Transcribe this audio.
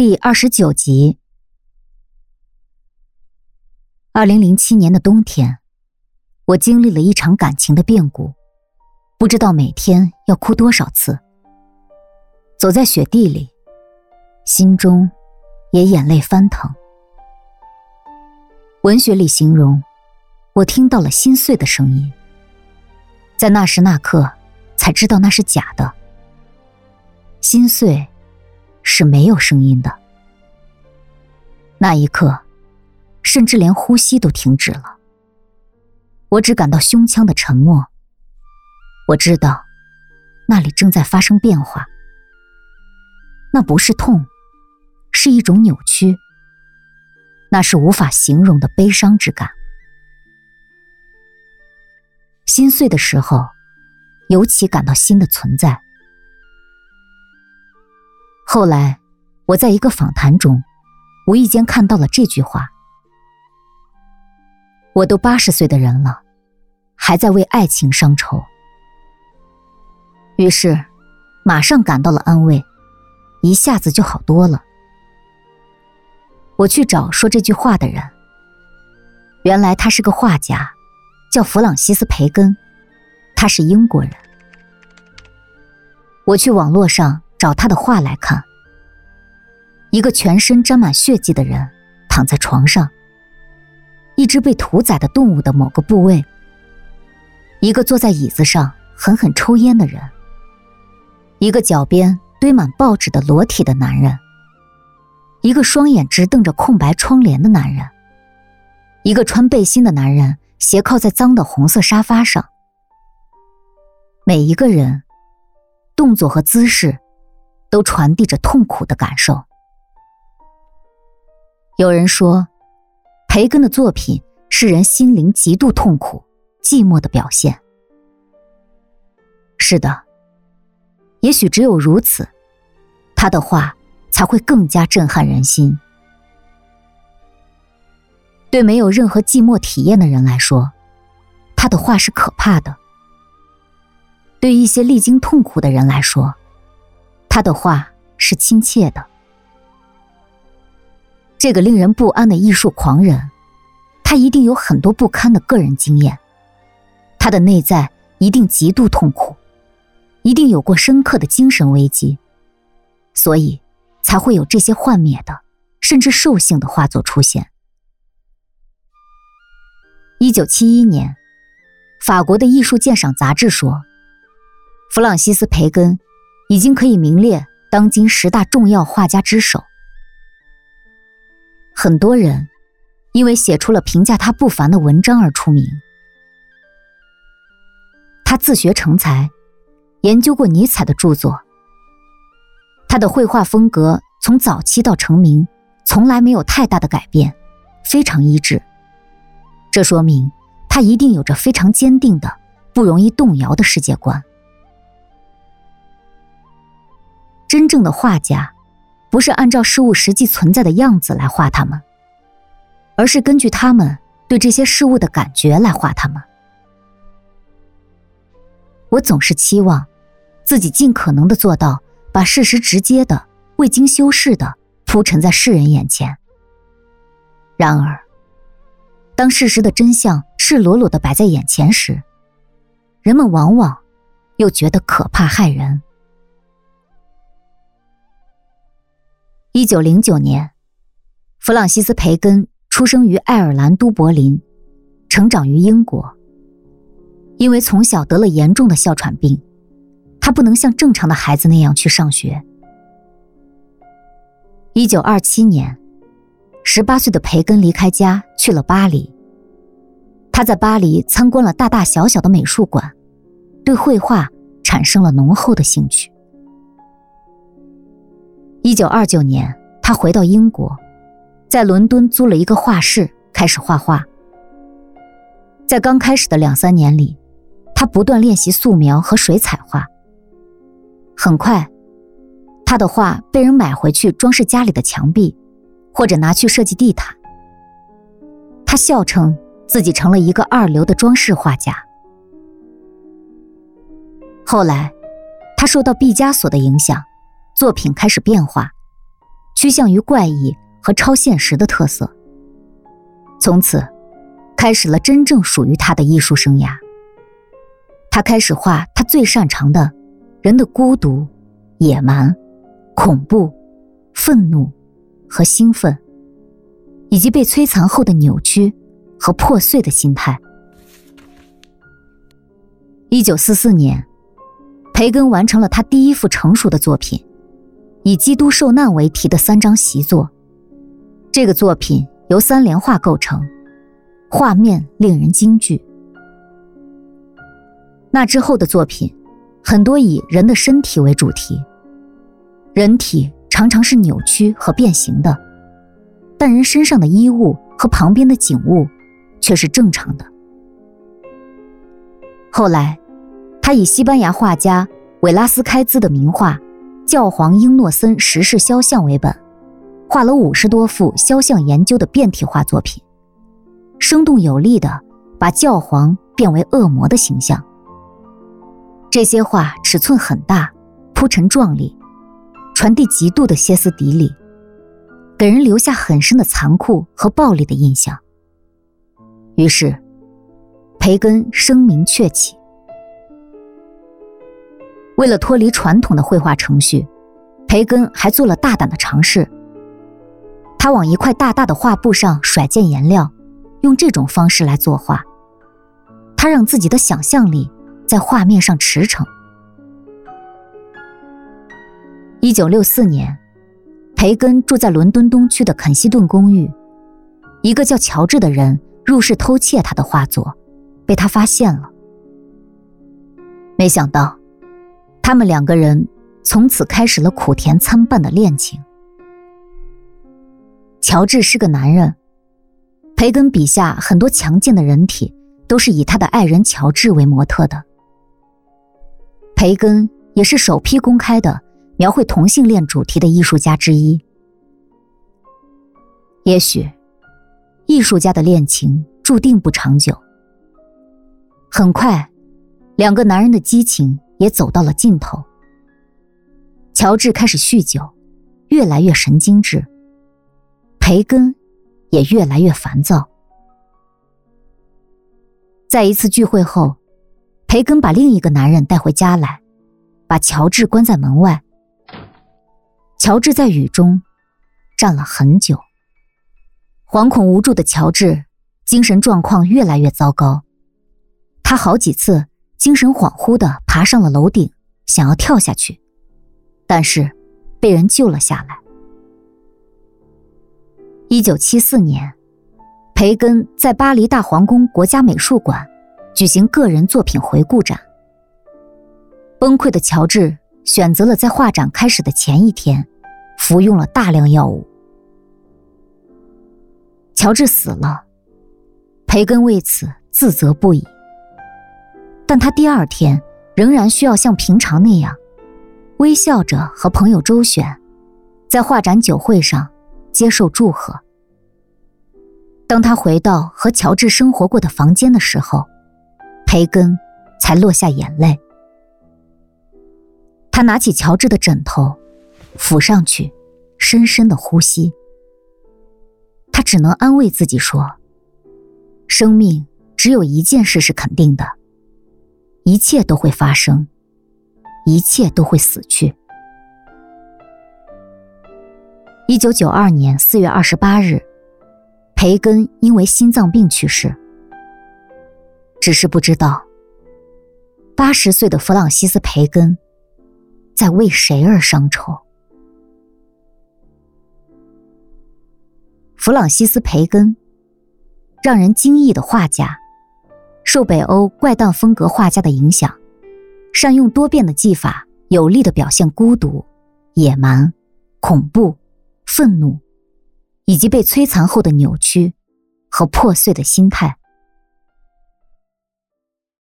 第29集。2007年的冬天，我经历了一场感情的变故，不知道每天要哭多少次。走在雪地里，心中也眼泪翻腾。文学里形容，我听到了心碎的声音，在那时那刻才知道那是假的。心碎是没有声音的。那一刻，甚至连呼吸都停止了。我只感到胸腔的沉默。我知道，那里正在发生变化。那不是痛，是一种扭曲。那是无法形容的悲伤之感。心碎的时候，尤其感到心的存在。后来，我在一个访谈中，无意间看到了这句话：我都80岁的人了，还在为爱情伤愁。于是，马上感到了安慰，一下子就好多了。我去找说这句话的人，原来他是个画家，叫弗朗西斯·培根，他是英国人。我去网络上找他的画来看，一个全身沾满血迹的人躺在床上，一只被屠宰的动物的某个部位，一个坐在椅子上狠狠抽烟的人，一个脚边堆满报纸的裸体的男人，一个双眼直瞪着空白窗帘的男人，一个穿背心的男人斜靠在脏的红色沙发上。每一个人动作和姿势都传递着痛苦的感受。有人说，培根的作品是人心灵极度痛苦、寂寞的表现。是的，也许只有如此，他的画才会更加震撼人心。对没有任何寂寞体验的人来说，他的画是可怕的；对一些历经痛苦的人来说，他的画是亲切的。这个令人不安的艺术狂人，他一定有很多不堪的个人经验，他的内在一定极度痛苦，一定有过深刻的精神危机，所以才会有这些幻灭的，甚至兽性的画作出现。1971年，法国的艺术鉴赏杂志说，弗朗西斯·培根已经可以名列当今10大重要画家之首。很多人因为写出了评价他不凡的文章而出名。他自学成才，研究过尼采的著作。他的绘画风格从早期到成名从来没有太大的改变，非常一致。这说明他一定有着非常坚定的、不容易动摇的世界观。真正的画家不是按照事物实际存在的样子来画它们，而是根据他们对这些事物的感觉来画它们。我总是期望自己尽可能地做到把事实直接的、未经修饰的铺陈在世人眼前。然而，当事实的真相赤裸裸地摆在眼前时，人们往往又觉得可怕骇人。1909年，弗朗西斯·培根出生于爱尔兰都柏林，成长于英国。因为从小得了严重的哮喘病，他不能像正常的孩子那样去上学。1927年，18岁的培根离开家去了巴黎。他在巴黎参观了大大小小的美术馆，对绘画产生了浓厚的兴趣。1929年，他回到英国，在伦敦租了一个画室，开始画画。在刚开始的2-3年里，他不断练习素描和水彩画。很快，他的画被人买回去装饰家里的墙壁，或者拿去设计地毯。他笑称自己成了一个2流的装饰画家。后来，他受到毕加索的影响，作品开始变化， 趋向于怪异和超现实的特色。从此，开始了真正属于他的艺术生涯。他开始画他最擅长的人的孤独、野蛮、恐怖、愤怒和兴奋，以及被摧残后的扭曲和破碎的心态。1944年，培根完成了他第一幅成熟的作品，以基督受难为题的3张习作。这个作品由3联画构成，画面令人惊惧。那之后的作品很多以人的身体为主题，人体常常是扭曲和变形的，但人身上的衣物和旁边的景物却是正常的。后来，他以西班牙画家韦拉斯开兹的名画《教皇英诺森十世肖像》为本，画了50多幅肖像研究的变体画作品，生动有力地把教皇变为恶魔的形象。这些画尺寸很大，铺陈壮丽，传递极度的歇斯底里，给人留下很深的残酷和暴力的印象。于是，培根声名鹊起。为了脱离传统的绘画程序，培根还做了大胆的尝试。他往一块大大的画布上甩溅颜料，用这种方式来作画。他让自己的想象力在画面上驰骋。1964年，培根住在伦敦东区的肯西顿公寓，一个叫乔治的人入室偷窃他的画作，被他发现了。没想到，他们2个人从此开始了苦甜参半的恋情。乔治是个男人，培根笔下很多强健的人体都是以他的爱人乔治为模特的。培根也是首批公开的描绘同性恋主题的艺术家之一。也许，艺术家的恋情注定不长久。很快，2个男人的激情也走到了尽头。乔治开始酗酒，越来越神经质，培根也越来越烦躁。在一次聚会后，培根把另一个男人带回家来，把乔治关在门外。乔治在雨中站了很久。惶恐无助的乔治精神状况越来越糟糕，他好几次精神恍惚地爬上了楼顶，想要跳下去，但是被人救了下来。1974年，培根在巴黎大皇宫国家美术馆举行个人作品回顾展。崩溃的乔治选择了在画展开始的前一天服用了大量药物。乔治死了，培根为此自责不已，但他第2天仍然需要像平常那样微笑着和朋友周旋，在画展酒会上接受祝贺。当他回到和乔治生活过的房间的时候，培根才落下眼泪。他拿起乔治的枕头，俯上去，深深的呼吸。他只能安慰自己说，生命只有一件事是肯定的，一切都会发生，一切都会死去。1992年4月28日，培根因为心脏病去世。只是不知道，80岁的弗朗西斯·培根在为谁而伤愁。弗朗西斯·培根，让人惊异的画家，受北欧怪诞风格画家的影响，善用多变的技法，有力地表现孤独、野蛮、恐怖、愤怒，以及被摧残后的扭曲和破碎的心态。